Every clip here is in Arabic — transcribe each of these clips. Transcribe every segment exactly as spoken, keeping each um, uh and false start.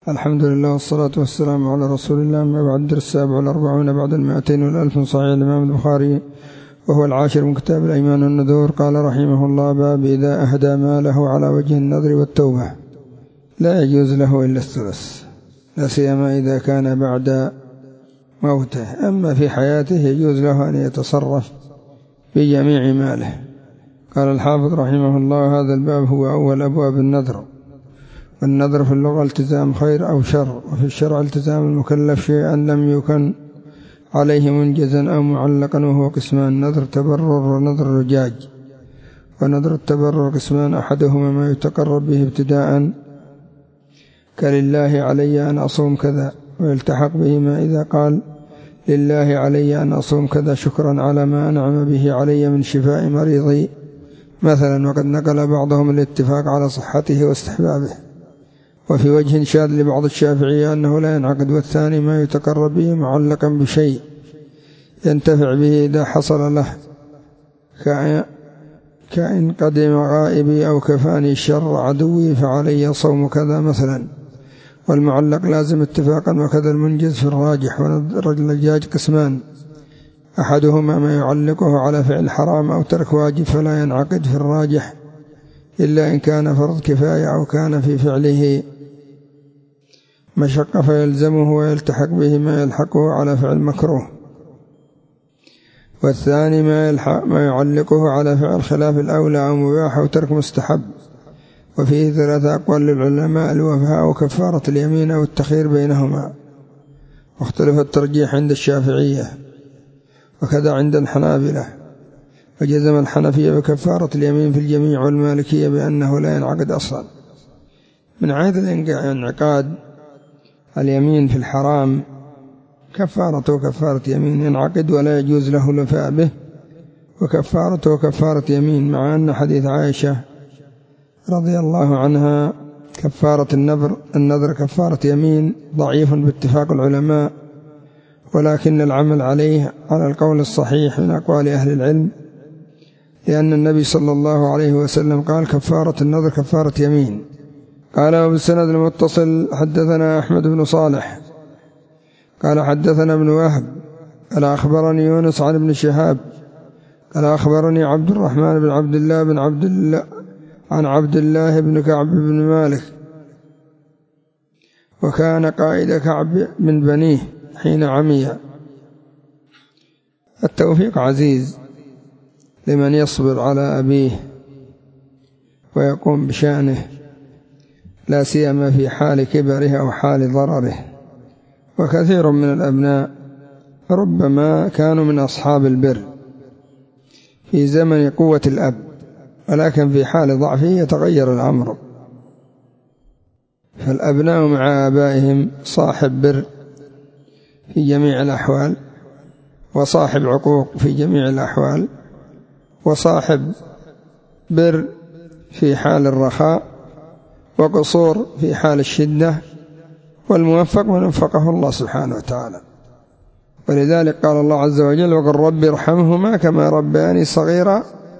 الحمد لله والصلاة والسلام على رسول الله. ما بعد الدرس السابع والأربعون بعد المائتين والألف من صحيح الإمام البخاري، وهو العاشر من كتاب الأيمان والنذور. قال رحمه الله: باب إذا أهدى ماله على وجه النذر والتوبة لا يجوز له إلا الثلث، لا سيما إذا كان بعد موته. أما في حياته يجوز له أن يتصرف بجميع ماله. قال الحافظ رحمه الله: هذا الباب هو أول أبواب النذر. والنذر في اللغة التزام خير أو شر، وفي الشرع التزام المكلف شيئا لم يكن عليه منجزا أو معلقا، وهو قسمان: نذر تبرر ونذر رجاج. ونذر التبرر قسمان: أحدهما ما يتقرب به ابتداء كلله علي أن أصوم كذا، ويلتحق به ما إذا قال لله علي أن أصوم كذا شكرا على ما أنعم به علي من شفاء مريضي مثلا. وقد نقل بعضهم الاتفاق على صحته واستحبابه. وفي وجه شاذ لبعض الشافعية أنه لا ينعقد. والثاني ما يتقرب به معلقا بشيء ينتفع به إذا حصل له، كإن قدم غائبي أو كفاني شر عدوي فعلي صوم كذا مثلا. والمعلق لازم اتفاقا، وكذا المنجز في الراجح. والرجاج قسمان: أحدهما ما يعلقه على فعل حرام أو ترك واجب فلا ينعقد في الراجح إلا إن كان فرض كفاية أو كان في فعله مشقة فيلزمه ويلتحق به ما يلحقه على فعل مكروه. والثاني ما, ما يعلقه على فعل خلاف الأولى أو مباح أو ترك مستحب. وفيه ثلاثة أقوال للعلماء: الوفاء وكفارة اليمين أو التخير بينهما. واختلف الترجيح عند الشافعية وكذا عند الحنابلة. وجزم الحنفية بكفارة اليمين في الجميع، والمالكية بأنه لا ينعقد أصلا. من عهد الانعقاد اليمين في الحرام كفارته كفارة يمين ينعقد ولا يجوز له الوفاء به، وكفارته كفارة يمين، مع أن حديث عائشة رضي الله عنها كفارة النذر النذر كفارة يمين ضعيف باتفاق العلماء، ولكن العمل عليه على القول الصحيح من أقوال أهل العلم، لأن النبي صلى الله عليه وسلم قال: كفارة النذر كفارة يمين. قال: وبالسند المتصل حدثنا أحمد بن صالح قال حدثنا ابن وهب قال أخبرني يونس عن ابن شهاب قال أخبرني عبد الرحمن بن عبد الله بن عبد الله عن عبد الله بن كعب بن مالك، وكان قائد كعب من بنيه حين عمي. التوفيق عزيز لمن يصبر على أبيه ويقوم بشأنه، لا سيما في حال كبره أو حال ضرره. وكثير من الأبناء ربما كانوا من أصحاب البر في زمن قوة الأب، ولكن في حال ضعفه يتغير الأمر. فالأبناء مع آبائهم صاحب بر في جميع الأحوال، وصاحب عقوق في جميع الأحوال، وصاحب بر في حال الرخاء، وقصور في حال الشدة. والموفق من وفقه الله سبحانه وتعالى. ولذلك قال الله عز وجل: وقل رب ارحمهما كما ربياني صغيرا.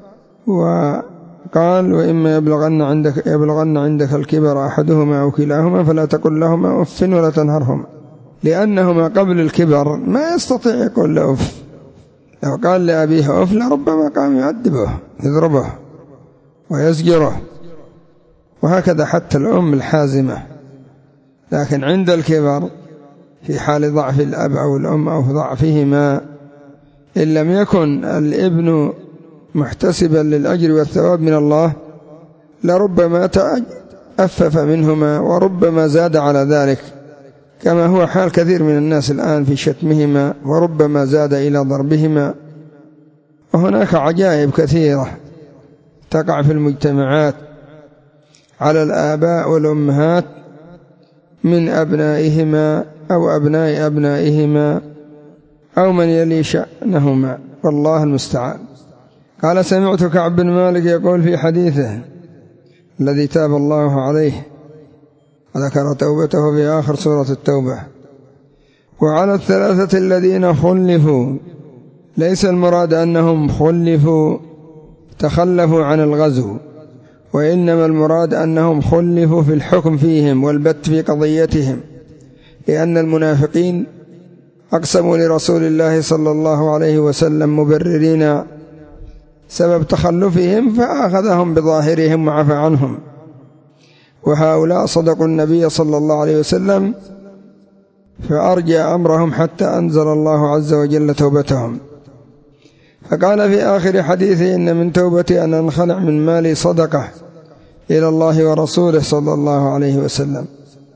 وقال: وإما يبلغن عندك, يبلغن عندك الكبر أحدهما أو كلاهما فلا تقل لهما أف ولا تنهرهما، لأنهما قبل الكبر ما يستطيع يقول له أف. لو قال لأبيه أف لربما قام يعذبه يضربه ويزجره، وهكذا حتى الأم الحازمة. لكن عند الكبر في حال ضعف الأب أو الأم أو ضعفهما، إن لم يكن الابن محتسبا للأجر والثواب من الله لربما تأفف منهما، وربما زاد على ذلك، كما هو حال كثير من الناس الآن في شتمهما، وربما زاد إلى ضربهما. وهناك عجائب كثيرة تقع في المجتمعات على الآباء والأمهات من أبنائهما أو أبناء أبنائهما أو من يلي شأنهما، والله المستعان. قال: سمعت كعب بن مالك يقول في حديثه الذي تاب الله عليه، وذكر توبته في آخر سورة التوبة: وعلى الثلاثة الذين خلفوا، ليس المراد أنهم خلفوا تخلفوا عن الغزو، وإنما المراد أنهم خلفوا في الحكم فيهم والبت في قضيتهم، لأن المنافقين أقسموا لرسول الله صلى الله عليه وسلم مبررين سبب تخلفهم فأخذهم بظاهرهم وعفى عنهم، وهؤلاء صدقوا النبي صلى الله عليه وسلم فأرجى أمرهم حتى أنزل الله عز وجل توبتهم. فقال في آخر حديثه: إن من توبتي أن أنخلع من مالي صدقة إلى الله ورسوله صلى الله عليه وسلم،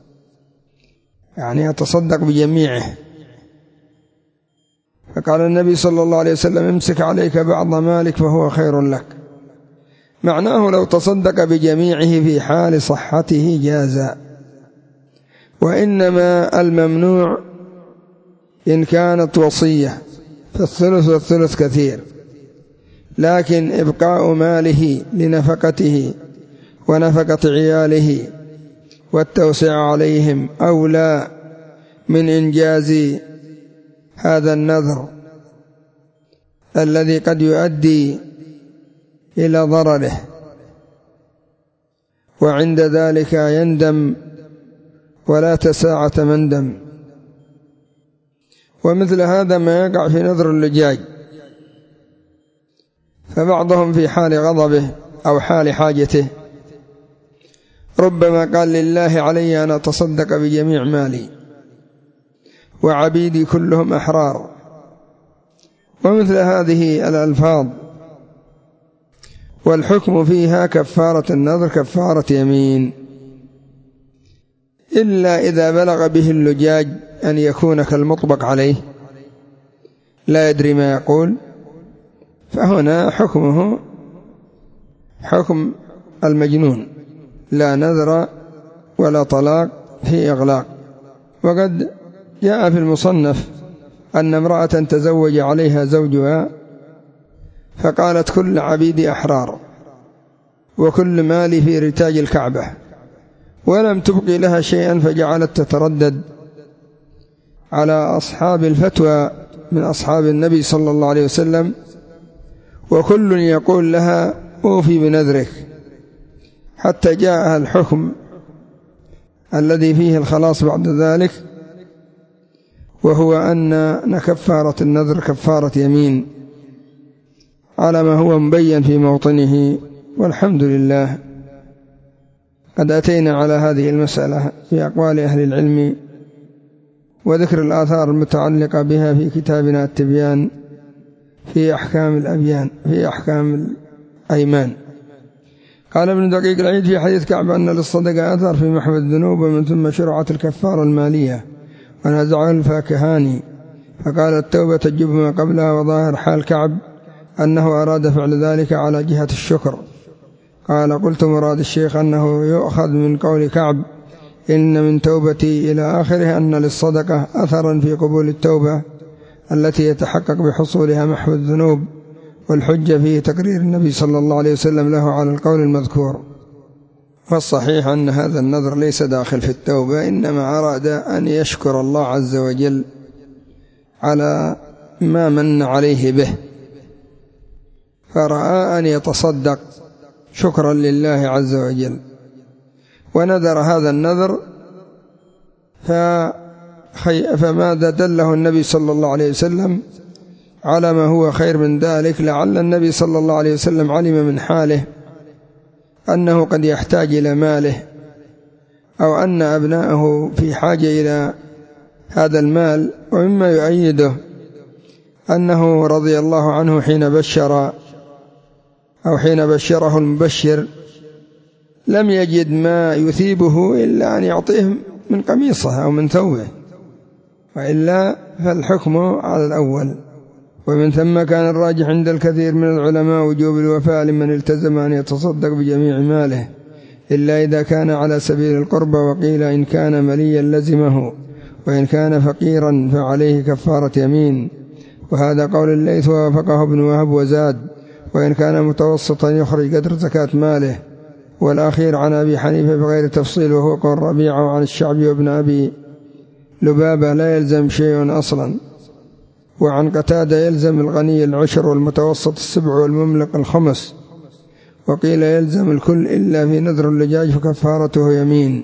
يعني أتصدق بجميعه. فقال النبي صلى الله عليه وسلم: امسك عليك بعض مالك فهو خير لك. معناه لو تصدق بجميعه في حال صحته جازا، وإنما الممنوع إن كانت وصية فالثلث والثلث كثير، لكن إبقاء ماله لنفقته ونفقة عياله والتوسع عليهم أولى من إنجاز هذا النذر الذي قد يؤدي إلى ضرره، وعند ذلك يندم ولا تساعة مندم. ومثل هذا ما يقع في نذر اللجاج، فبعضهم في حال غضبه أو حال حاجته ربما قال: لله علي أن أتصدق بجميع مالي وعبيدي كلهم أحرار. ومثل هذه الألفاظ والحكم فيها كفارة النذر كفارة يمين، إلا إذا بلغ به اللجاج أن يكون كالمطبق عليه لا يدري ما يقول، فهنا حكمه حكم المجنون، لا نذر ولا طلاق في إغلاق. وقد جاء في المصنف أن امرأة تزوج عليها زوجها فقالت: كل عبيدي أحرار وكل مالي في رتاج الكعبة، ولم تبقي لها شيئا، فجعلت تتردد على أصحاب الفتوى من أصحاب النبي صلى الله عليه وسلم، وكل يقول لها: أوفي بنذرك، حتى جاءها الحكم الذي فيه الخلاص بعد ذلك، وهو أن كفارة النذر كفارة يمين على ما هو مبين في موطنه. والحمد لله قد أتينا على هذه المسألة في أقوال أهل العلم وذكر الآثار المتعلقة بها في كتابنا التبيان في أحكام الأبيان في أحكام الأيمان. قال ابن دقيق العيد في حديث كعب أن للصدقة أثر في محو الذنوب، ومن ثم شرعت الكفارة المالية ونزعه الفاكهاني، فقال: التوبة تجب ما قبلها. وظاهر حال كعب أنه أراد فعل ذلك على جهة الشكر. قال: قلت مراد الشيخ أنه يؤخذ من قول كعب: إن من توبتي إلى آخره أن للصدقة أثرا في قبول التوبة التي يتحقق بحصولها محو الذنوب، والحجة فيه تقرير النبي صلى الله عليه وسلم له على القول المذكور. والصحيح أن هذا النذر ليس داخل في التوبة، إنما أراد أن يشكر الله عز وجل على ما من عليه به، فرأى أن يتصدق شكرا لله عز وجل، ونذر هذا النذر. فماذا دله النبي صلى الله عليه وسلم على ما هو خير من ذلك؟ لعل النبي صلى الله عليه وسلم علم من حاله أنه قد يحتاج إلى ماله، أو أن أبناءه في حاجة إلى هذا المال. ومما يؤيده أنه رضي الله عنه حين بشر أو حين بشره المبشر لم يجد ما يثيبه إلا أن يعطيه من قميصه أو من ثوبه، وإلا فالحكم على الأول. ومن ثم كان الراجح عند الكثير من العلماء وجوب الوفاء لمن التزم أن يتصدق بجميع ماله، إلا إذا كان على سبيل القربى، وقيل إن كان مليا لزمه، وإن كان فقيرا فعليه كفارة يمين، وهذا قول الليث ووافقه ابن وهب وزاد. وإن كان متوسطا يخرج قدر زكاة ماله. والأخير عن أبي حنيفة بغير تفصيل، وهو قول ربيعة وعن الشعبي وابن أبي لبابة لا يلزم شيء أصلا. وعن قتادة يلزم الغني العشر والمتوسط السبع والمملك الخمس. وقيل يلزم الكل إلا في نذر اللجاج فكفارته يمين.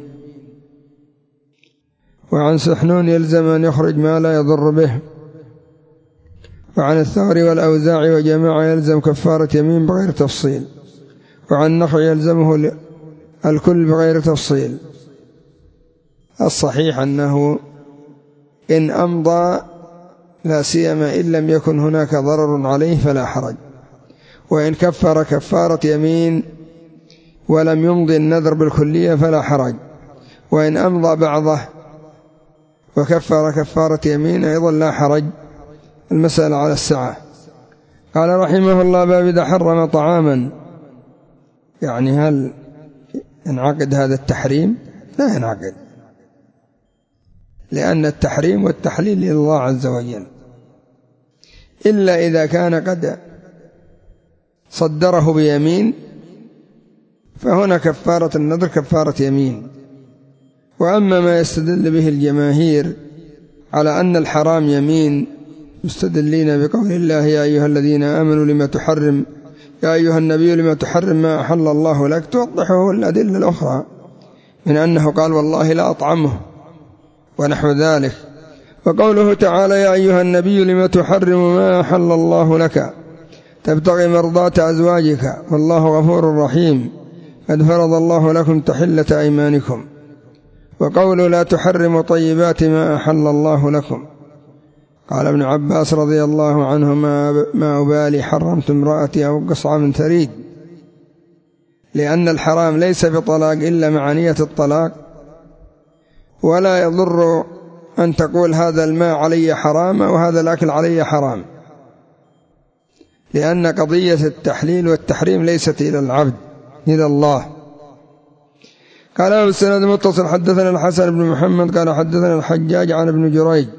وعن سحنون يلزم أن يخرج ما لا يضر به. وعن الثوري والأوزاعي وجماعة يلزم كفارة يمين بغير تفصيل. وعن نخع يلزمه الكل بغير تفصيل. الصحيح أنه إن أمضى لا سيما إن لم يكن هناك ضرر عليه فلا حرج، وإن كفر كفارة يمين ولم يمضي النذر بالكلية فلا حرج، وإن أمضى بعضه وكفر كفارة يمين أيضا لا حرج، المسألة على السعة. قال رحمه الله: باب إذا حرم طعاما، يعني هل ينعقد هذا التحريم؟ لا ينعقد، لأن التحريم والتحليل لله عز وجل، إلا إذا كان قد صدره بيمين فهنا كفارة النذر كفارة يمين. وأما ما يستدل به الجماهير على أن الحرام يمين، مستدلين بقول الله: يا أيها الذين آمنوا لما تحرم يا أيها النبي لما تحرم ما أحل الله لك، توضحه الأدلة الأخرى من أنه قال: والله لا أطعمه ونحو ذلك. وقوله تعالى: يا أيها النبي لما تحرم ما أحل الله لك تبتغي مرضات أزواجك والله غفور رحيم قد فرض الله لكم تحلة أيمانكم. وقوله: لا تحرموا طيبات ما أحل الله لكم. قال ابن عباس رضي الله عنه: ما أبالي حرمت امرأتي أو قصعة من ثريد، لأن الحرام ليس بطلاق إلا مع نية الطلاق، ولا يضر أن تقول هذا الماء علي حرام وهذا الأكل علي حرام، لأن قضية التحليل والتحريم ليست إلى العبد، إلى الله. قال أبو السند متصل: حدثنا الحسن بن محمد قال حدثنا الحجاج عن ابن جريج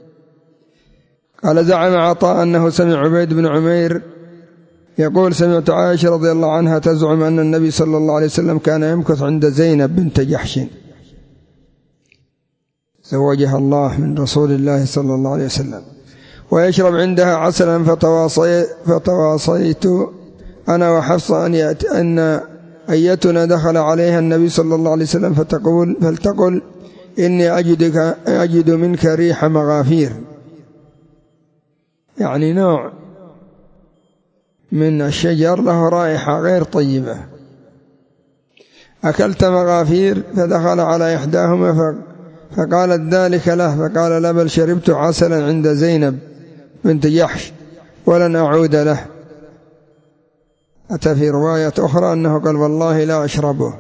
قال زعم عطاء أنه سمع عبيد بن عمير يقول: سمعت عائشة رضي الله عنها تزعم أن النبي صلى الله عليه وسلم كان يمكث عند زينب بنت جحش زوجها الله من رسول الله صلى الله عليه وسلم، ويشرب عندها عسلا، فتواصي فتواصيت أنا وحفصة أن, أن أيتنا دخل عليها النبي صلى الله عليه وسلم فتقول فلتقل: إني أجدك أجد منك ريح مغافير، يعني نوع من الشجر له رائحة غير طيبة. أكلت مغافير؟ فدخل على إحداهما فقالت ذلك له، فقال: لا، بل شربت عسلا عند زينب بنت جحش ولن أعود له. أتى في رواية أخرى أنه قال: والله لا أشربه.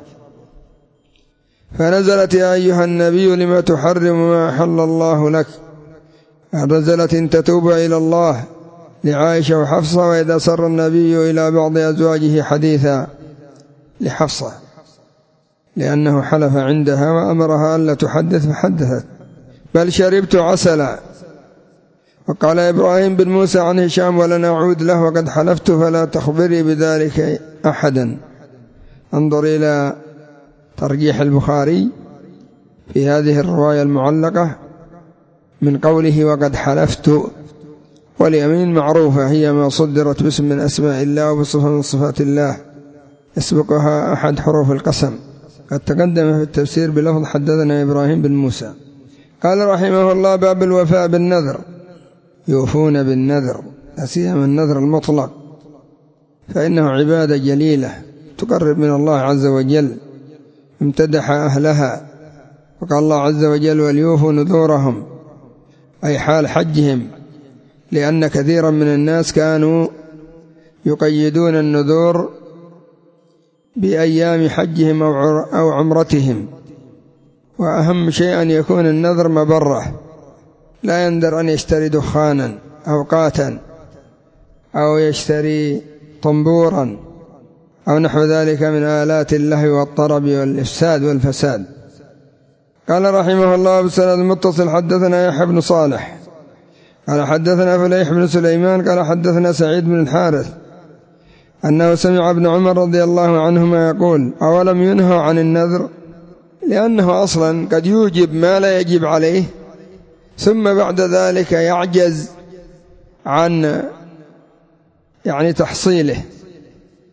فنزلت: يا أيها النبي لما تحرم ما أحل الله لك. نزلت: إن تتوب إلى الله لعائشة وحفصة، وإذا سر النبي إلى بعض أزواجه حديثا لحفصة، لأنه حلف عندها وأمرها ألا تحدث فحدثت: بل شربت عسلا. وقال إبراهيم بن موسى عن هشام: ولن أعود له وقد حلفت فلا تخبري بذلك أحدا. انظر إلى ترجيح البخاري في هذه الرواية المعلقة من قوله وقد حلفت، واليمين معروفة هي ما صدرت باسم من أسماء الله وبصفة من صفات الله يسبقها أحد حروف القسم. قد تقدم في التفسير بلفظ حدثنا إبراهيم بن موسى. قال رحمه الله: باب الوفاء بالنذر. يوفون بالنذر، لا سيما النذر المطلق، فإنه عبادة جليلة تقرب من الله عز وجل، امتدح أهلها. وقال الله عز وجل: وليوفوا نذورهم، أي حال حجهم، لأن كثيرا من الناس كانوا يقيدون النذور بأيام حجهم أو عمرتهم، وأهم شيء أن يكون النذر مبرة، لا يندر أن يشتري دخانا أو قاتا أو يشتري طنبورا أو نحو ذلك من آلات اللهو والطرب والإفساد والفساد. قال رحمه الله: بسند متصل: حدثنا يحيى بن صالح قال حدثنا فليح بن سليمان قال حدثنا سعيد بن الحارث أنه سمع ابن عمر رضي الله عنهما يقول: أولم ينهوا عن النذر؟ لأنه أصلا قد يوجب ما لا يجب عليه، ثم بعد ذلك يعجز عن يعني تحصيله،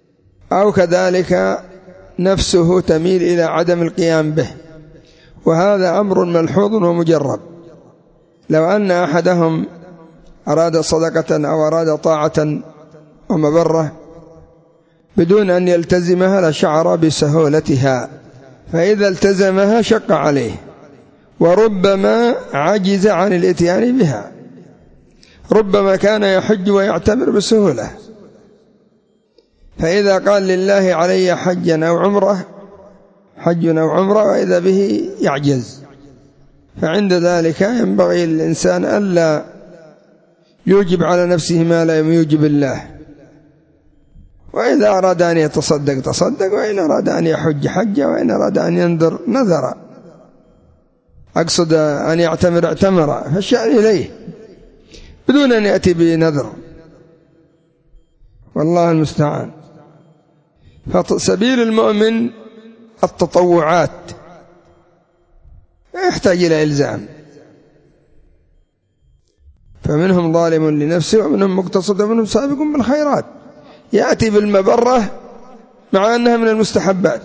أو كذلك نفسه تميل إلى عدم القيام به، وهذا أمر ملحوظ ومجرب. لو أن أحدهم أراد صدقة أو أراد طاعة ومبرة بدون أن يلتزمها لشعر بسهولتها، فإذا التزمها شق عليه وربما عجز عن الاتيان بها. ربما كان يحج ويعتمر بسهولة، فإذا قال لله علي حجا أو عمره حج أو عمره وإذا به يعجز، فعند ذلك ينبغي للإنسان ألا يوجب على نفسه ما لا يوجب الله. وإذا أراد أن يتصدق تصدق، وإن أراد أن يحج حج، وإن أراد أن ينذر نذر، أقصد أن يعتمر اعتمر، فالشأن إليه بدون أن يأتي بنذر، والله المستعان. فسبيل المؤمن التطوعات يحتاج إلى إلزام، فمنهم ظالم لنفسه ومنهم مقتصد ومنهم سابق بالخيرات، يأتي بالمبرة مع أنها من المستحبات.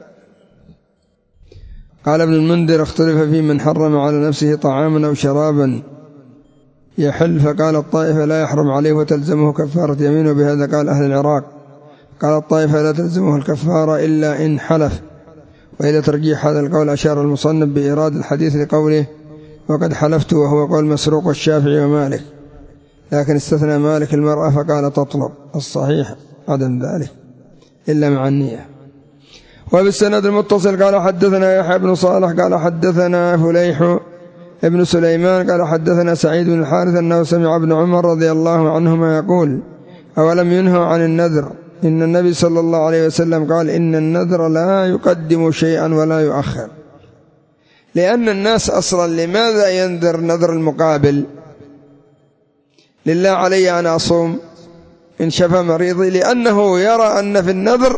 قال ابن المنذر: اختلف في من حرم على نفسه طعاما أو شرابا يحل، فقال الطائفة لا يحرم عليه وتلزمه كفارة يمين، وبهذا قال أهل العراق. قال الطائفة لا تلزمه الكفارة إلا إن حلف. وإلى ترجيح هذا القول أشار المصنف بإيراد الحديث لقوله وقد حلفت، وهو قول مسروق والشافعي ومالك، لكن استثنى مالك المرأة فقال تطلب. الصحيح عدم ذلك إلا مع النية. وبالسند المتصل قال حدثنا يحيى بن صالح قال حدثنا فليح ابن سليمان قال حدثنا سعيد بن الحارث أنه سمع ابن عمر رضي الله عنهما يقول: أولم ينهوا عن النذر؟ إن النبي صلى الله عليه وسلم قال: إن النذر لا يقدم شيئا ولا يؤخر. لأن الناس أصلا لماذا ينذر نذر المقابل؟ لله علي أن أصوم إن شفى مريضي، لأنه يرى أن في النذر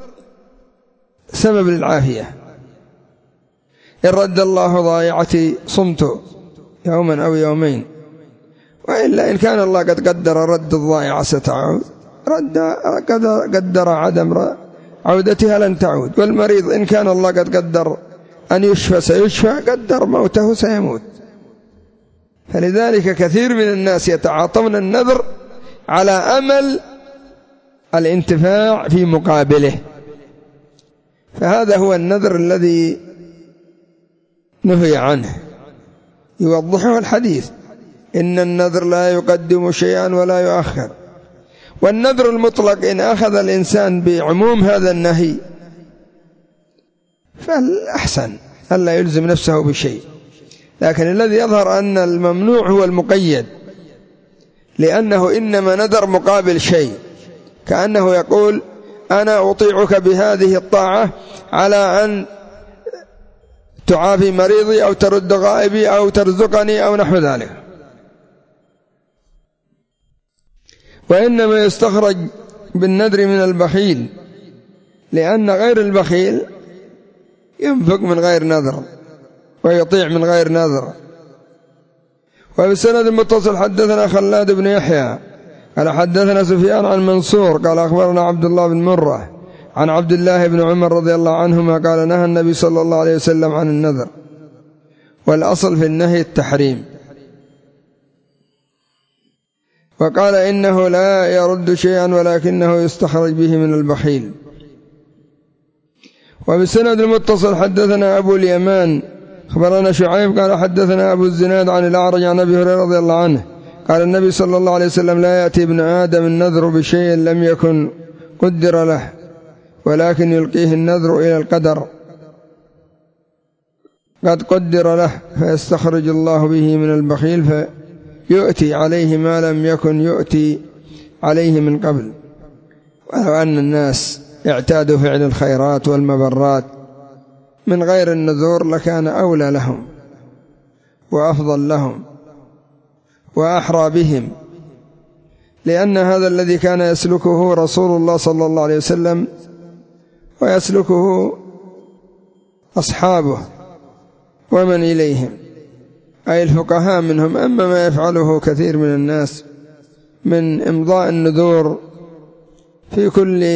سبب للعافية. إن رد الله ضائعتي صمت يوما أو يومين، وإلا إن كان الله قد قدر رد الضائعة ستعود، رد قدر عدم عودتها لن تعود. والمريض إن كان الله قد قدر أن يشفى سيشفى، قدر موته سيموت. فلذلك كثير من الناس يتعاطون النذر على أمل الانتفاع في مقابله، فهذا هو النذر الذي نهي عنه، يوضحه الحديث: إن النذر لا يقدم شيئا ولا يؤخر. والنذر المطلق إن أخذ الإنسان بعموم هذا النهي فالأحسن ألا يلزم نفسه بشيء، لكن الذي يظهر أن الممنوع هو المقيد، لأنه إنما نذر مقابل شيء، كأنه يقول: أنا أطيعك بهذه الطاعة على أن تعافي مريضي أو ترد غائبي أو ترزقني أو نحو ذلك. وإنما يستخرج بالنذر من البخيل، لأن غير البخيل ينفق من غير نذر ويطيع من غير نذر. وبالسند المتصل حدثنا خلاد بن يحيى قال حدثنا سفيان عن منصور قال أخبرنا عبد الله بن مرة عن عبد الله بن عمر رضي الله عنهما قال: نهى النبي صلى الله عليه وسلم عن النذر، والأصل في النهي التحريم. وقال: إنه لا يرد شيئا ولكنه يستخرج به من البخيل. وبالسند المتصل حدثنا أبو اليمان أخبرنا شعيب قال حدثنا أبو الزناد عن الأعرج عن أبي هريرة رضي الله عنه قال: النبي صلى الله عليه وسلم: لا يأتي ابن آدم النذر بشيء لم يكن قدر له، ولكن يلقيه النذر إلى القدر قد قدر له، فيستخرج الله به من البخيل فيؤتي عليه ما لم يكن يؤتي عليه من قبل. ولو أن الناس اعتادوا فعل الخيرات والمبرات من غير النذور لكان أولى لهم وأفضل لهم وأحرى بهم، لأن هذا الذي كان يسلكه رسول الله صلى الله عليه وسلم ويسلكه أصحابه ومن إليهم، أي الفقهاء منهم. أما ما يفعله كثير من الناس من إمضاء النذور في كل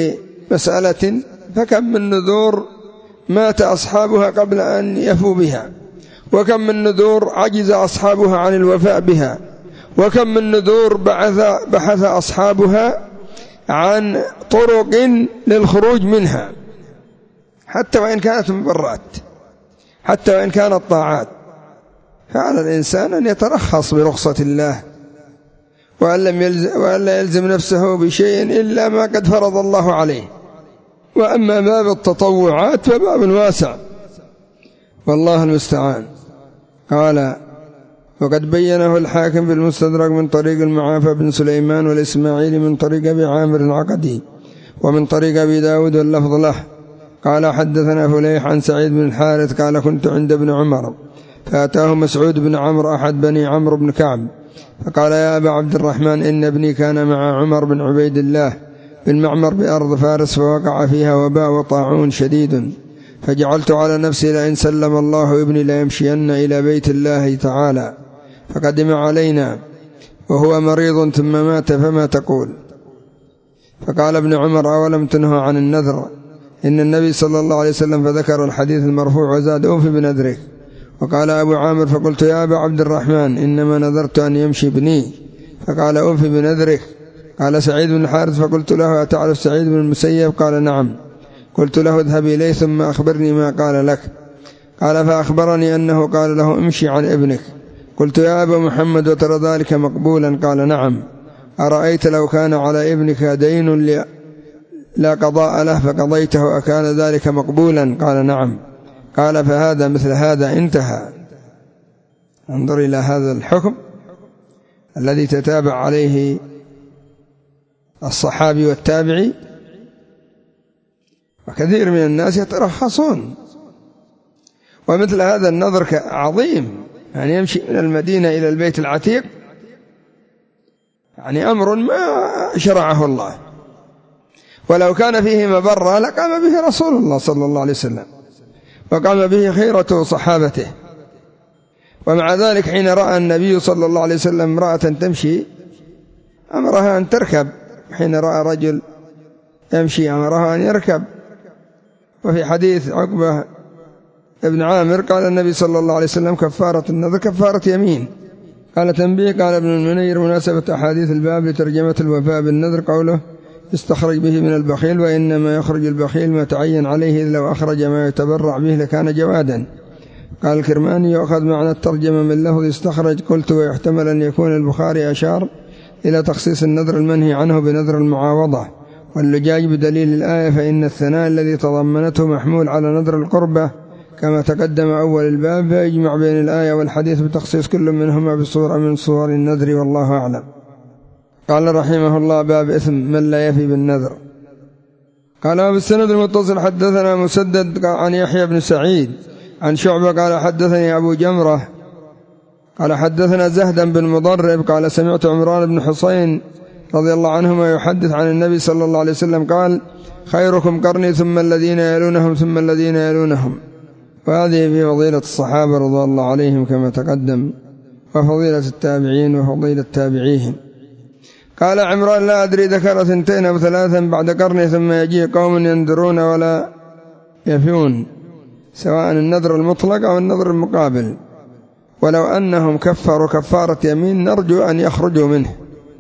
مسألة فكم من نذور مات أصحابها قبل أن يفوا بها، وكم من نذور عجز أصحابها عن الوفاء بها، وكم من نذور بحث, بحث أصحابها عن طرق للخروج منها حتى وإن كانت مبرات، حتى وإن كانت طاعات. فعلى الإنسان أن يترخص برخصة الله، وأن لم يلزم وأن لا يلزم نفسه بشيء إلا ما قد فرض الله عليه. وأما باب التطوعات فباب واسع والله المستعان. قال: وقد بينه الحاكم في المستدرك من طريق المعافى بن سليمان والإسماعيلي من طريق أبي عامر العقدي ومن طريق أبي داود واللفظ له. قال: حدثنا فليح عن سعيد بن الحارث قال: كنت عند ابن عمر فأتاه مسعود بن عمرو أحد بني عمرو بن كعب فقال: يا أبا عبد الرحمن، إن ابني كان مع عمر بن عبيد الله بالمعمر بأرض فارس فوقع فيها وباء وطاعون شديد، فجعلت على نفسي لئن سلم الله ابني ليمشين إلى بيت الله تعالى، فقدم علينا وهو مريض ثم مات، فما تقول؟ فقال ابن عمر: أولم تنهى عن النذر؟ إن النبي صلى الله عليه وسلم فذكر الحديث المرفوع وزاد: أوف بنذرك. وقال أبو عامر: فقلت: يا أبا عبد الرحمن، إنما نذرت أن يمشي ابني. فقال: أوف بنذرك. قال سعيد بن الحارث: فقلت له: أتعرف سعيد بن المسيب؟ قال: نعم. قلت له: اذهب إليه ثم أخبرني ما قال لك. قال: فأخبرني أنه قال له: امشي عن ابنك. قلت: يا أبا محمد، وترى ذلك مقبولا؟ قال: نعم. أرأيت لو كان على ابنك دين لا قضاء له فقضيته أكان ذلك مقبولا؟ قال: نعم. قال: فهذا مثل هذا انتهى. انظر إلى هذا الحكم الذي تتابع عليه الصحابي والتابعي، وكثير من الناس يترخصون. ومثل هذا النظر عظيم، يعني يمشي من المدينة إلى البيت العتيق، يعني أمر ما شرعه الله، ولو كان فيه مبرة لقام به رسول الله صلى الله عليه وسلم، وقام به خيرة صحابته. ومع ذلك حين رأى النبي صلى الله عليه وسلم امرأة تمشي أمرها أن تركب، حين رأى رجل يمشي أمرها أن يركب. وفي حديث عقبة ابن عامر قال النبي صلى الله عليه وسلم: كفارة النذر كفارة يمين. قال: تنبيه. قال ابن المنير: مناسبة أحاديث الباب لترجمة الوفاء بالنذر قوله: استخرج به من البخيل، وإنما يخرج البخيل ما تعين عليه، إذ لو أخرج ما يتبرع به لكان جوادا. قال الكرماني: يؤخذ معنى الترجمة من لفظ استخرج. قلت: ويحتمل أن يكون البخاري أشار إلى تخصيص النذر المنهي عنه بنذر المعاوضة، واللجاج بدليل الآية، فإن الثناء الذي تضمنته محمول على نذر القربة كما تقدم أول الباب، فيجمع بين الآية والحديث بتخصيص كل منهما بصورة من صور النذر، والله أعلم. قال رحمه الله: باب إثم من لا يفي بالنذر. قال: وبالسند المتصل حدثنا مسدد عن يحيى بن سعيد عن شعبة قال: حدثني أبو جمرة قال: حدثنا زهدا بن مضرب قال: سمعت عمران بن حسين رضي الله عنهما يحدث عن النبي صلى الله عليه وسلم قال: خيركم قرني ثم الذين يلونهم ثم الذين يلونهم. وهذه في فضيلة الصحابة رضي الله عليهم كما تقدم، وفضيلة التابعين وفضيلة تابعيهم. قال عمران: لا أدري ذكر ثنتين أو ثلاثا بعد قرني ثم يجيء قوم ينذرون ولا يفون، سواء النذر المطلق أو النذر المقابل، ولو أنهم كفروا كفارة يمين نرجو أن يخرجوا منه،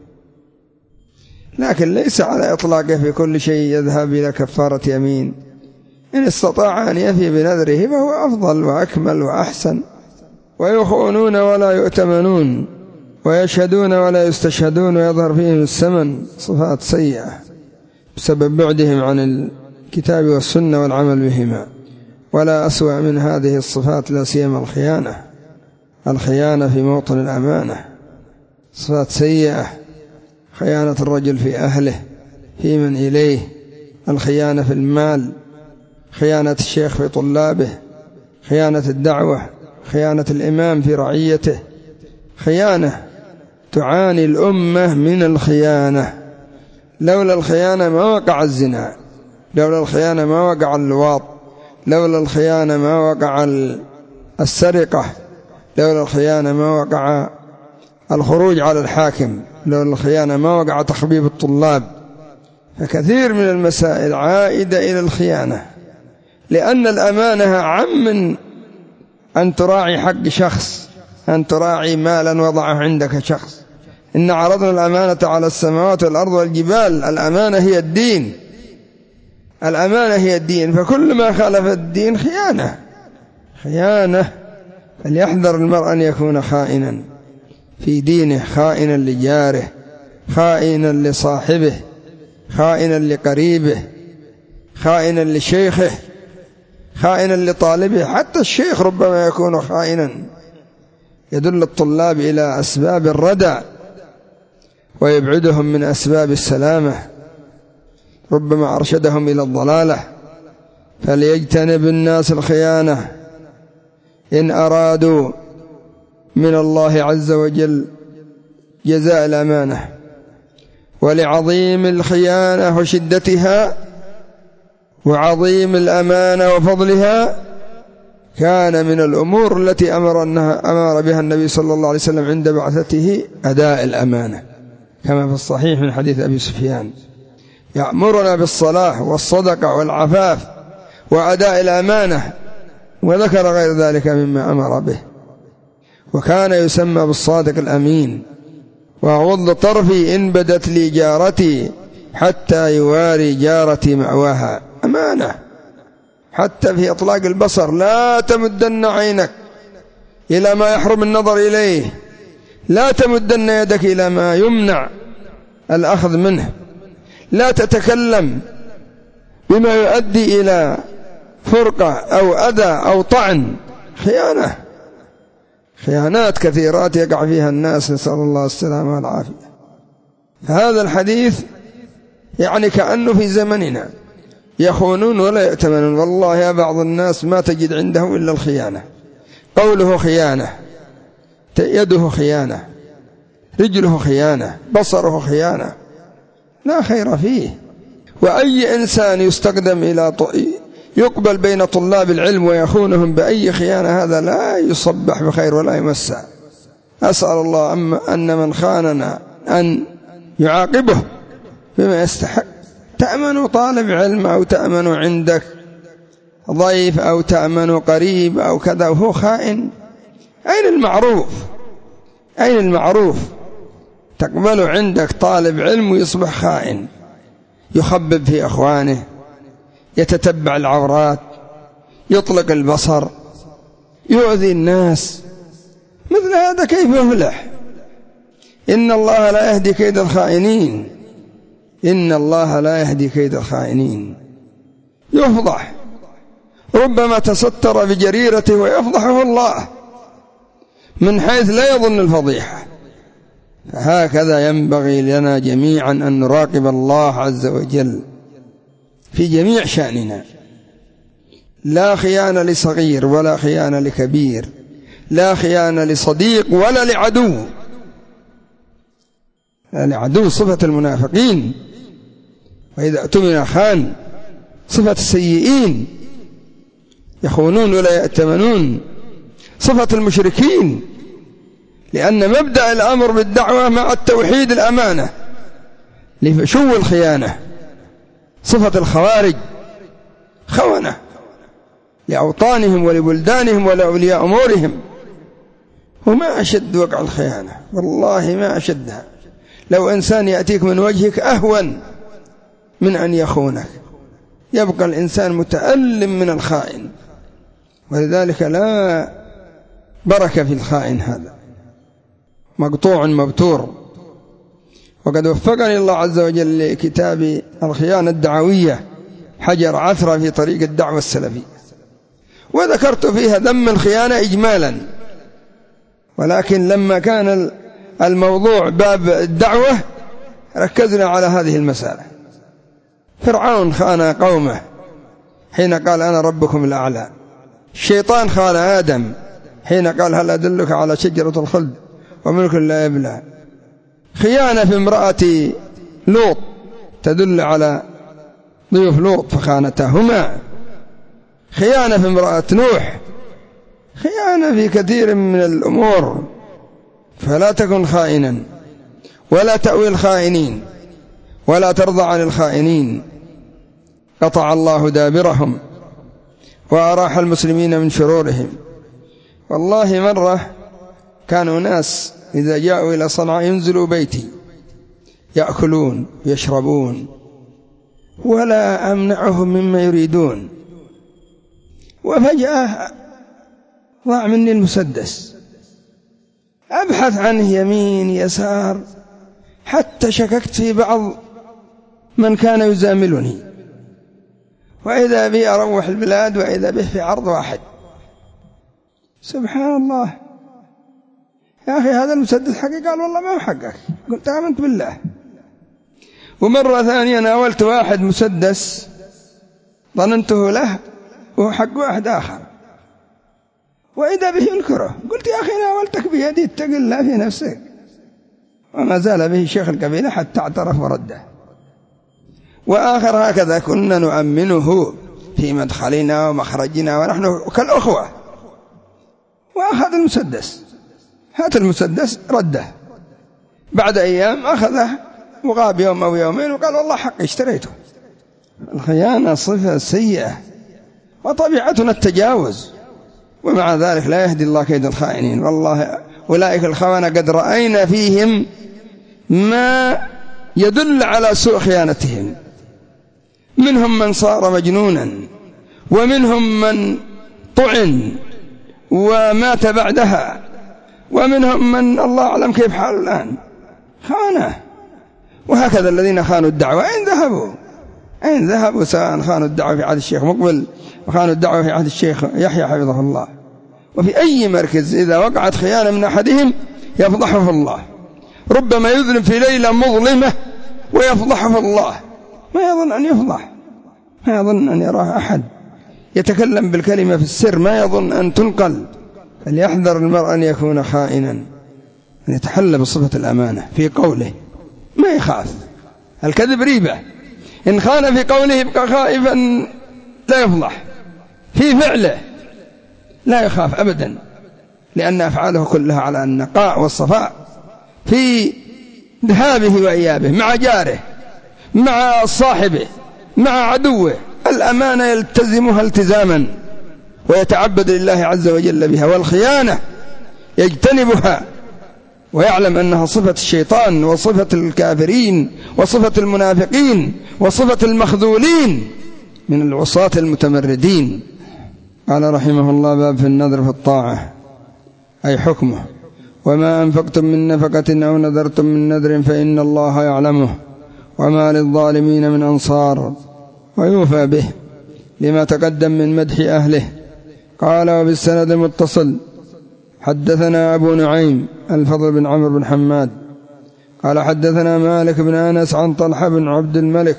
لكن ليس على إطلاقه في كل شيء يذهب إلى كفارة يمين. إن استطاع أن يفي بنذره فهو أفضل وأكمل وأحسن. ويخونون ولا يؤتمنون، ويشهدون ولا يستشهدون، ويظهر فيهم السمن، صفات سيئة بسبب بعدهم عن الكتاب والسنة والعمل بهما. ولا أسوأ من هذه الصفات لا سيما الخيانة، الخيانة في موطن الأمانة، صفات سيئة. خيانة الرجل في أهله في من إليه، الخيانة في المال، خيانة الشيخ في طلابه، خيانة الدعوة، خيانة الإمام في رعيته، خيانة تعاني الأمة من الخيانة. لولا الخيانة ما وقع الزنا، لولا الخيانة ما وقع اللواط، لولا الخيانة ما وقع السرقة، لولا الخيانة ما وقع الخروج على الحاكم، لولا الخيانة ما وقع تخبيب الطلاب. فكثير من المسائل عائدة إلى الخيانة، لأن الأمانة عم من أن تراعي حق شخص، أن تراعي مالا وضعه عندك شخص. إن عرضنا الأمانة على السماوات والأرض والجبال. الأمانة هي الدين، الأمانة هي الدين، فكل ما خالف الدين خيانة خيانة. فليحذر المرء أن يكون خائنا في دينه، خائنا لجاره، خائنا لصاحبه، خائنا لقريبه، خائنا لشيخه، خائنا لطالبه. حتى الشيخ ربما يكون خائنا. يدل الطلاب إلى أسباب الردى ويبعدهم من أسباب السلامة، ربما أرشدهم إلى الضلالة. فليجتنب الناس الخيانة إن أرادوا من الله عز وجل جزاء الأمانة. ولعظيم الخيانة وشدتها وعظيم الأمانة وفضلها كان من الأمور التي أمر, أمر بها النبي صلى الله عليه وسلم عند بعثته أداء الأمانة، كما في الصحيح من حديث أبي سفيان: يأمرنا بالصلاة والصدقة والعفاف وأداء الأمانة، وذكر غير ذلك مما أمر به. وكان يسمى بالصادق الأمين: وأغض طرفي إن بدت لي جارتي حتى يواري جارتي مأواها. أمانة حتى في إطلاق البصر، لا تمدن عينك إلى ما يحرم النظر إليه، لا تمدن يدك إلى ما يمنع الأخذ منه، لا تتكلم بما يؤدي إلى فرقة أو أذى أو طعن. خيانة، خيانات كثيرات يقع فيها الناس، نسأل الله السلامة والعافية. هذا الحديث يعني كأنه في زمننا، يخونون ولا يأتمنون. والله يا بعض الناس ما تجد عندهم إلا الخيانة. قوله خيانة، يده خيانة، رجله خيانة، بصره خيانة، لا خير فيه. وأي إنسان يستخدم إلى يقبل بين طلاب العلم ويخونهم بأي خيانة، هذا لا يصبح بخير ولا يمسع. أسأل الله أن من خاننا أن يعاقبه بما يستحق. تأمن طالب علم أو تأمن عندك ضيف أو تأمن قريب أو كذا وهو خائن، أين المعروف؟ أين المعروف؟ تقبل عندك طالب علم ويصبح خائن، يخبب في أخوانه، يتتبع العورات، يطلق البصر، يؤذي الناس. مثل هذا كيف يفلح؟ إن الله لا يهدي كيد الخائنين، إن الله لا يهدي كيد الخائنين. يفضح، ربما تستر بجريرته ويفضحه الله من حيث لا يظن الفضيحة. فهكذا ينبغي لنا جميعا أن نراقب الله عز وجل في جميع شأننا. لا خيانة لصغير ولا خيانة لكبير، لا خيانة لصديق ولا لعدو. العدو صفة المنافقين، وإذا اؤتمن خان، صفة السيئين، يخونون ولا يأتمنون، صفة المشركين. لأن مبدأ الأمر بالدعوة مع التوحيد الأمانة، لفشو الخيانة. صفة الخوارج خونة لأوطانهم ولبلدانهم ولأولياء أمورهم. وما أشد وقع الخيانة، والله ما أشدها. لو إنسان يأتيك من وجهك أهون من أن يخونك. يبقى الإنسان متألم من الخائن، ولذلك لا بركة في الخائن، هذا مقطوع مبتور. وقد وفقني الله عز وجل لكتاب الخيانة الدعوية حجر عثرة في طريق الدعوة السلفية، وذكرت فيها ذم الخيانة إجمالا، ولكن لما كان الموضوع باب الدعوة ركزنا على هذه المسألة. فرعون خان قومه حين قال أنا ربكم الأعلى، الشيطان خان آدم حين قال هل أدلك على شجرة الخلد وملك لا يبلى. خيانة في امرأة لوط تدل على ضيوف لوط فخانتهما. خيانة في امرأة نوح، خيانة في كثير من الأمور. فلا تكن خائنا ولا تأوي الخائنين، ولا ترضى عن الخائنين. قطع الله دابرهم وأراح المسلمين من شرورهم. والله مرة كانوا ناس إذا جاءوا إلى صنعاء ينزلوا بيتي يأكلون يشربون ولا أمنعهم مما يريدون، وفجأة ضاع مني المسدس، أبحث عنه يمين يسار حتى شككت في بعض من كان يزاملني، وإذا بي أروح البلاد وإذا به في عرض واحد. سبحان الله، يا أخي هذا المسدس حقي؟ قال والله ما هو حقك. قلت آمنت بالله. ومرة ثانية ناولت واحد مسدس ظننته له وهو حق واحد آخر، وإذا به ينكره. قلت يا أخي ناولتك بيدي اتق الله في نفسك. وما زال به شيخ القبيلة حتى اعترف ورده. وآخر هكذا كنا نؤمنه في مدخلنا ومخرجنا ونحن كالأخوة، وأخذ المسدس، هات المسدس رده. بعد أيام أخذه وغاب يوم أو يومين وقال والله حق اشتريته. الخيانة صفة سيئة وطبيعتنا التجاوز، ومع ذلك لا يهدي الله كيد الخائنين. والله أولئك الخونة قد رأينا فيهم ما يدل على سوء خيانتهم. منهم من صار مجنونا، ومنهم من طعن ومات بعدها، ومنهم من الله أعلم كيف حاله الآن، خانه. وهكذا الذين خانوا الدعوة أين ذهبوا؟ أين ذهبوا؟ سواء خانوا الدعوة في عهد الشيخ مقبل وخانوا الدعوة في عهد الشيخ يحيى حفظه الله. وفي أي مركز إذا وقعت خيانة من أحدهم يفضحه الله. ربما يظلم في ليلة مظلمة ويفضحه الله، ما يظن أن يفضح، ما يظن أن يراه أحد. يتكلم بالكلمة في السر ما يظن أن تنقل. فليحذر المرء أن يكون خائنا، أن يتحلى بصفة الأمانة في قوله، ما يخاف. الكذب ريبة، إن خان في قوله يبقى خائفا لا يفضح، في فعله لا يخاف أبدا، لأن أفعاله كلها على النقاء والصفاء في ذهابه وإيابه مع جاره مع صاحبه مع عدوه. الأمانة يلتزمها التزاما ويتعبد لله عز وجل بها، والخيانة يجتنبها ويعلم أنها صفة الشيطان وصفة الكافرين وصفة المنافقين وصفة المخذولين من العصاة المتمردين. قال رحمه الله: باب في النذر في الطاعة، أي حكمه: وما أنفقتم من نفقة أو نذرتم من نذر فإن الله يعلمه وما للظالمين من أنصار. ويوفى به لما تقدم من مدح أهله. قال: وبالسند المتصل حدثنا أبو نعيم الفضل بن عمرو بن حماد قال حدثنا مالك بن أنس عن طلحة بن عبد الملك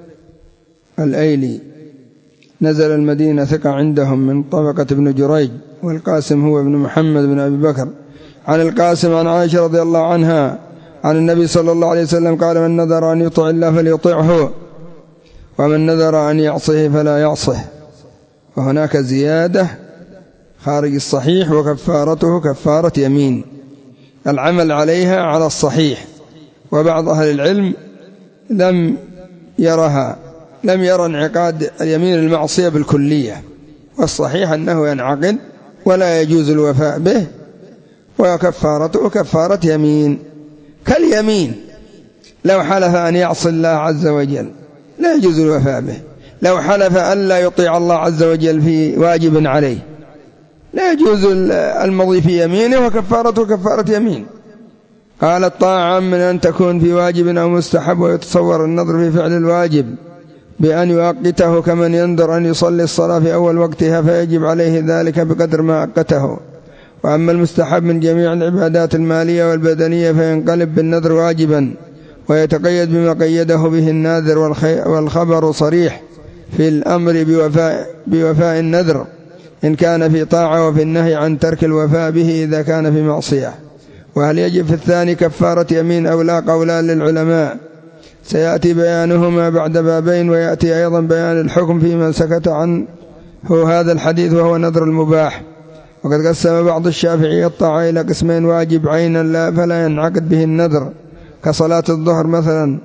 الأيلي، نزل المدينة ثقة عندهم من طبقة ابن جريج، والقاسم هو ابن محمد بن أبي بكر، عن القاسم عن عائشة رضي الله عنها عن النبي صلى الله عليه وسلم قال: من نذر أن يطع الله فليطعه، ومن نذر أن يعصه فلا يعصه. وهناك زيادة خارج الصحيح: وكفارته كفارة يمين، العمل عليها على الصحيح. وبعض أهل العلم لم يرها لم يرى انعقاد اليمين المعصية بالكلية، والصحيح أنه ينعقد ولا يجوز الوفاء به. وكفارته كفارة يمين كاليمين، لو حلف أن يعصي الله عز وجل لا يجوز الوفاء به، لو حلف أن لا يطيع الله عز وجل في واجب عليه لا يجوز المضي في يمينه، وكفارته كفارة يمين. قال: الطاعة من أن تكون في واجب أو مستحب، ويتصور النظر في فعل الواجب بأن يؤقته، كمن ينذر أن يصلي الصلاة في أول وقتها فيجب عليه ذلك بقدر ما أقته. وأما المستحب من جميع العبادات المالية والبدنية فينقلب بالنذر واجبا، ويتقيد بما قيده به الناذر، والخبر صريح في الأمر بوفاء, بوفاء النذر إن كان في طاعة، وفي النهي عن ترك الوفاء به إذا كان في معصية. وهل يجب في الثاني كفارة يمين أو لا؟ قولان للعلماء، سيأتي بيانهما بعد بابين، ويأتي أيضا بيان الحكم في من سكت عنه هذا الحديث وهو نذر المباح. وقد قسم بعض الشافعية الطاعة إلى قسمين: واجب عينا لا فلا ينعقد به النذر كصلاة الظهر مثلا،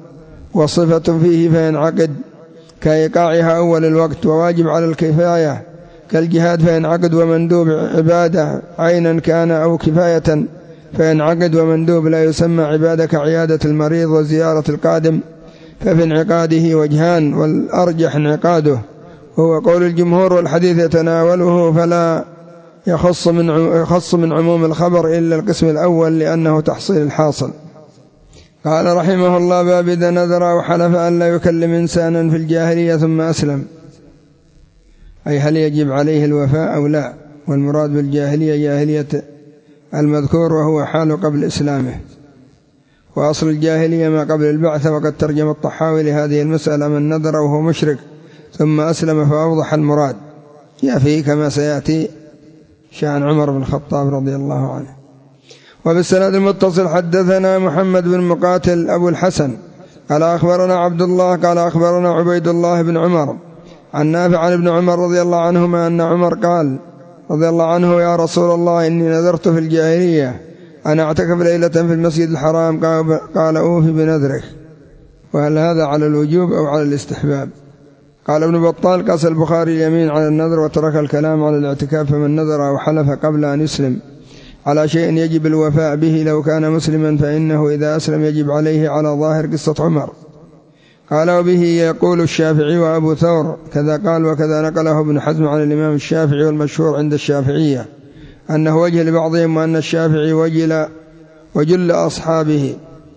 وصفة فيه فينعقد كإيقاعها أول الوقت، وواجب على الكفاية كالجهاد فينعقد، ومندوب عبادة عينا كان أو كفاية فينعقد، ومندوب لا يسمى عبادة كعيادة المريض وزيارة القادم، ففي انعقاده وجهان، والأرجح انعقاده وهو قول الجمهور، والحديث يتناوله فلا يخص من يخص من عموم الخبر إلا القسم الأول لأنه تحصيل الحاصل. قال رحمه الله: باب إذا نذر أو حلف أن لا يكلم إنسانا في الجاهلية ثم أسلم، أي هل يجب عليه الوفاء أو لا؟ والمراد بالجاهلية جاهلية المذكور وهو حال قبل إسلامه، وأصل الجاهلية ما قبل البعثة، وقد ترجم الطحاوي لهذه المسألة من نذر وهو مشرك ثم أسلم فأوضح المراد، يأتي كما سيأتي شأن عمر بن الخطاب رضي الله عنه. وبالسند المتصل حدثنا محمد بن مقاتل أبو الحسن قال أخبرنا عبد الله قال أخبرنا عبيد الله بن عمر عن نافع عن ابن عمر رضي الله عنهما أن عمر قال رضي الله عنه: يا رسول الله إني نذرت في الجاهلية أن أعتكف ليلة في المسجد الحرام، قال أوفي بنذرك. وهل هذا على الوجوب أو على الاستحباب؟ قال ابن بطال: قاس البخاري اليمين على النذر وترك الكلام على الاعتكاف، فمن نذر أو حلف قبل أن يسلم على شيء يجب الوفاء به لو كان مسلما فإنه إذا أسلم يجب عليه على ظاهر قصة عمر. قال: وبه يقول الشافعي وأبو ثور كذا قال، وكذا نقله ابن حزم عن الإمام الشافعي، والمشهور عند الشافعية أنه وجه لبعضهم، وأن الشافعي وجل وجل أصحابه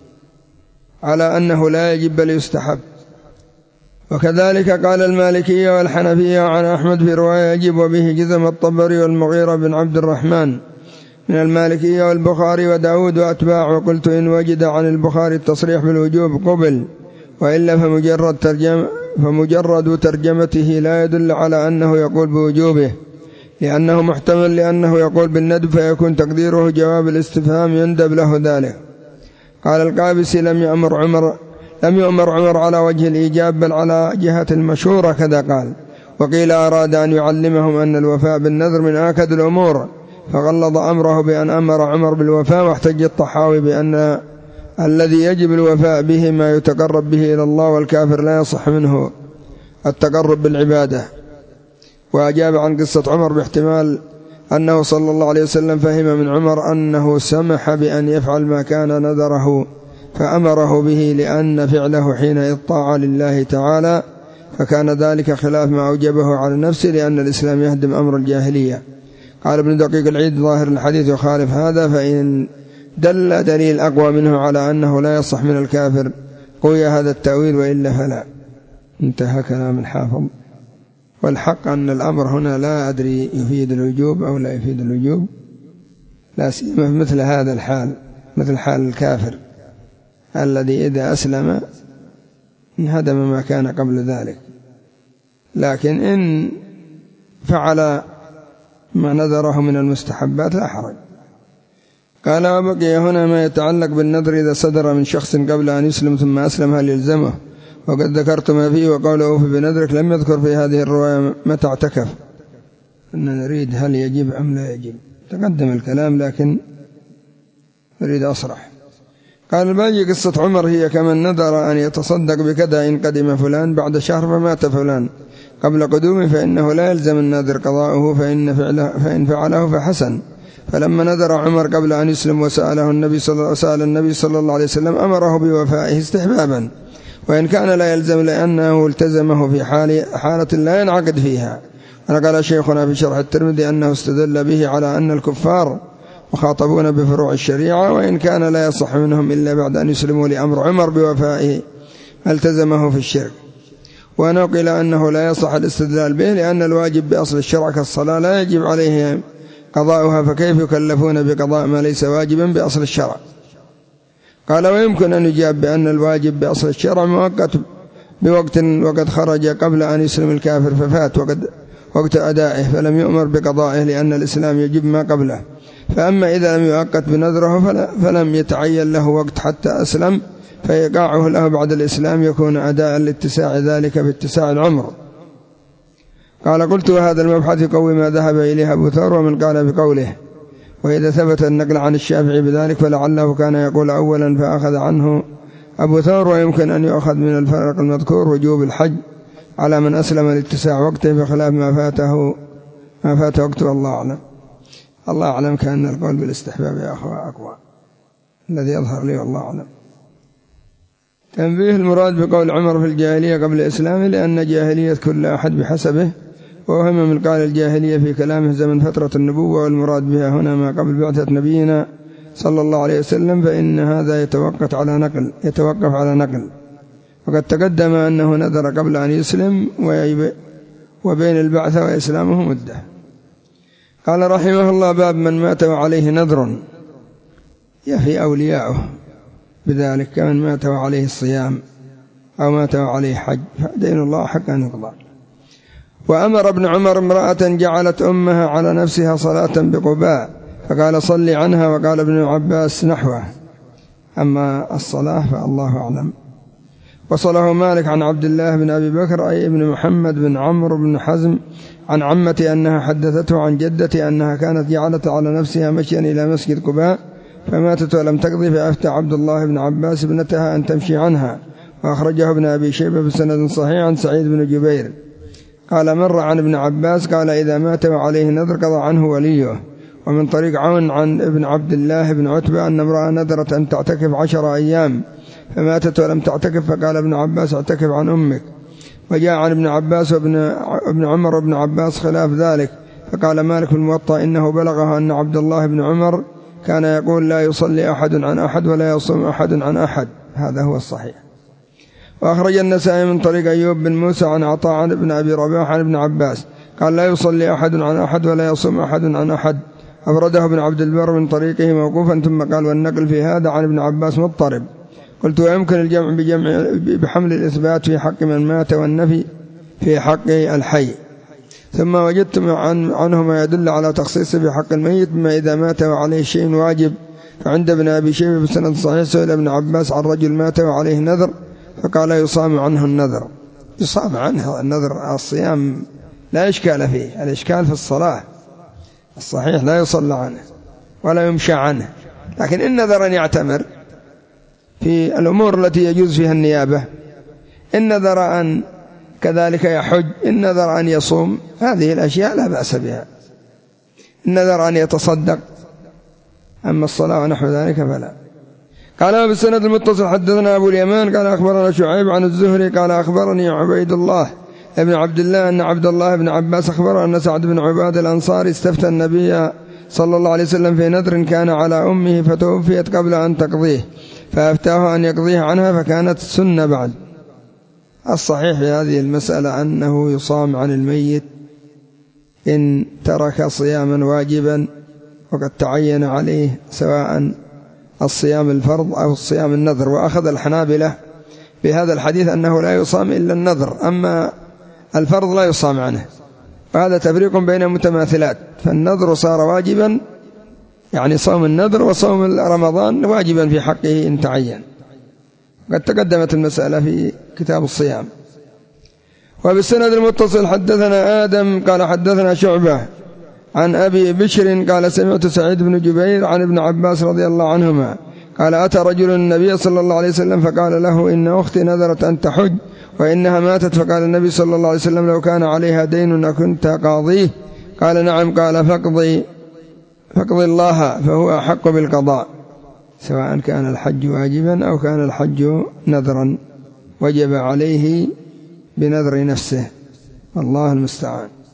على أنه لا يجب بل يستحب. وكذلك قال المالكية والحنفية عن أحمد في رواية يجب، وبه جزم الطبري والمغيرة بن عبد الرحمن من المالكية والبخاري وداود وأتباع. وقلت إن وجد عن البخاري التصريح بالوجوب قبل، وإلا فمجرد, ترجم فمجرد ترجمته لا يدل على أنه يقول بوجوبه، لأنه محتمل لأنه يقول بالندب، فيكون تقديره جواب الاستفهام يندب له ذلك. قال القابسي: لم يأمر عمر لم يؤمر عمر على وجه الإيجاب بل على جهة المشورة كذا قال. وقيل أراد أن يعلمهم أن الوفاء بالنذر من آكد الأمور، فغلظ أمره بأن أمر عمر بالوفاء. واحتج الطحاوي بأن الذي يجب الوفاء به ما يتقرب به إلى الله، والكافر لا يصح منه التقرب بالعبادة. وأجاب عن قصة عمر باحتمال أنه صلى الله عليه وسلم فهم من عمر أنه سمح بأن يفعل ما كان نذره فأمره به، لأن فعله حين إطاعة لله تعالى، فكان ذلك خلاف ما أوجبه على نفسه، لأن الإسلام يهدم أمر الجاهلية. قال ابن دقيق العيد: ظاهر الحديث يخالف هذا، فإن دل دليل أقوى منه على أنه لا يصح من الكافر قوي هذا التأويل، وإلا فلا. انتهى كلام الحافظ. والحق أن الأمر هنا لا أدري يفيد الوجوب أو لا يفيد الوجوب، لا سيما في مثل هذا الحال، مثل حال الكافر الذي إذا أسلم انهدم ما كان قبل ذلك. لكن إن فعل ما نذره من المستحبات لا حرج. قال: وبقي هنا ما يتعلق بالنذر إذا صدر من شخص قبل أن يسلم ثم أسلم هل يلزمه؟ وقد ذكرت ما فيه، وقوله أوفي بنذرك لم يذكر في هذه الرواية متى اعتكف، أن نريد هل يجب أم لا يجب. تقدم الكلام لكن نريد أصرح. قال الباقي: قصة عمر هي كمن نذر أن يتصدق بكذا إن قدم فلان بعد شهر فمات فلان قبل قدومه، فإنه لا يلزم الناذر قضاؤه، فإن, فعله فإن فعله فحسن. فلما نذر عمر قبل أن يسلم وسأله النبي صلى سأل النبي صلى الله عليه وسلم أمره بوفائه استحبابا، وإن كان لا يلزم لأنه التزمه في حال حالة لا ينعقد فيها. ونقل شيخنا في شرح الترمذي أنه استدل به على أن الكفار مخاطبون بفروع الشريعة، وإن كان لا يصح منهم إلا بعد أن يسلموا لأمر عمر بوفائه التزمه في الشرك. ونقل أنه لا يصح الاستدلال به، لأن الواجب بأصل الشرع كالصلاة لا يجب عليه قضاؤها، فكيف يكلفون بقضاء ما ليس واجبا بأصل الشرع؟ قال: ويمكن أن يجاب بأن الواجب بأصل الشرع مؤقت بوقت وقد خرج قبل أن يسلم الكافر ففات وقد وقت أدائه فلم يؤمر بقضائه، لأن الإسلام يجب ما قبله. فأما إذا لم يؤقت بنذره فلم يتعين له وقت حتى أسلم، فإيقاعه له بعد الإسلام يكون أداء لاتساع ذلك باتساع العمر. قال: قلت: وهذا المبحث يقوي ما ذهب إليه أبو ثور ومن قال بقوله. وإذا ثبت النقل عن الشافعي بذلك فلعله كان يقول أولا فأخذ عنه أبو ثور ويمكن أن يؤخذ من الفرق المذكور وجوب الحج على من أسلم لاتساع وقته بخلاف ما فاته ما فات وقته. الله أعلم. الله أعلم كأن القول بالاستحباب يا أخوة أقوى الذي يظهر لي والله أعلم. تنبيه: المراد بقول عمر في الجاهلية قبل إسلامه لأن جاهلية كل أحد بحسبه، وهم من قال الجاهلية في كلامه زمن فترة النبوة، والمراد بها هنا ما قبل بعثة نبينا صلى الله عليه وسلم، فإن هذا يتوقف على نقل يتوقف على نقل وقد تقدم أنه نذر قبل أن يسلم وبين البعثة وإسلامه مدة. قال رحمه الله: باب من مات وعليه نذر، يفي أولياؤه بذلك كمن مات وعليه الصيام أو مات وعليه حج، فدين الله حق أن يقضى. وأمر ابن عمر امرأة جعلت أمها على نفسها صلاة بقباء فقال: صلي عنها، وقال ابن عباس نحوه. أما الصلاة فالله أعلم. وصله مالك عن عبد الله بن أبي بكر أي ابن محمد بن عمرو بن حزم عن عمتي أنها حدثته عن جدتي أنها كانت جعلت على نفسها مشيا إلى مسجد قباء فماتت ولم تقضي، فأفتى عبد الله بن عباس ابنتها أن تمشي عنها. وأخرجه ابن أبي شيبة بسند صحيح عن سعيد بن جبير قال: مر عن ابن عباس قال: إذا مات وعليه نذر قضى عنه وليه. ومن طريق عون عن ابن عبد الله بن عتبة أن امرأة نذرت أن تعتكف عشر أيام فماتت ولم تعتكف، فقال ابن عباس: اعتكف عن أمك. وجاء عن ابن عباس وابن عمر وابن عباس خلاف ذلك، فقال مالك في الموطأ: إنه بلغه أن عبد الله بن عمر كان يقول: لا يصلي أحد عن أحد ولا يصوم أحد عن أحد. هذا هو الصحيح. وأخرج النسائي من طريق أيوب بن موسى عن عطاء عن ابن أبي رباح عن ابن عباس قال: لا يصلي أحد عن أحد ولا يصوم أحد عن أحد. أفرده ابن عبد البر من طريقه موقوفا، ثم قال: والنقل في هذا عن ابن عباس مضطرب. قلت: ويمكن الجمع بجمع بحمل الإثبات في حق من مات والنفي في حق الحي. ثم وجدت عن عنه ما يدل على تخصيصه في حق الميت بما إذا مات وعليه شيء واجب. فعند ابن أبي شيبة بسند صحيح سئل ابن عباس عن رجل مات وعليه نذر فقال: يصام عنه النذر. يصام عنه النذر. الصيام لا إشكال فيه، الإشكال في الصلاة. الصحيح لا يصلى عنه ولا يمشى عنه، لكن إن نذر أن يعتمر في الأمور التي يجوز فيها النيابة، إن نذر أن كذلك يحج، إن نذر أن يصوم، هذه الأشياء لا بأس بها. إن نذر أن يتصدق، أما الصلاة ونحو ذلك فلا. قال: بالسند المتصل حدثنا أبو اليمان قال: أخبرنا شعيب عن الزهري قال: أخبرني عبيد الله ابن عبد الله أن عبد الله بن عباس أخبر أن سعد بن عباد الأنصاري استفتى النبي صلى الله عليه وسلم في نذر كان على أمه فتوفيت قبل أن تقضيه، فأفتاه أن يقضيه عنها فكانت سنة بعد. الصحيح في هذه المسألة أنه يصام عن الميت إن ترك صياما واجبا وقد تعين عليه سواء الصيام الفرض أو الصيام النذر. وأخذ الحنابلة بهذا الحديث أنه لا يصام إلا النذر، أما الفرض لا يصام عنه، وهذا تفريق بين المتماثلات. فالنذر صار واجبا، يعني صوم النذر وصوم رمضان واجبا في حقه إن تعين. قد تقدمت المسألة في كتاب الصيام. وبالسند المتصل حدثنا آدم قال: حدثنا شعبة عن أبي بشر قال: سمعت سعيد بن جبير عن ابن عباس رضي الله عنهما قال: أتى رجل النبي صلى الله عليه وسلم فقال له: إن أختي نذرت أن تحج وإنها ماتت. فقال النبي صلى الله عليه وسلم: لو كان عليها دين أكنت قاضيه؟ قال: نعم. قال: فاقضي فاقضي الله فهو أحق بالقضاء، سواء كان الحج واجبا أو كان الحج نذرا، وجب عليه بنذر نفسه، والله المستعان.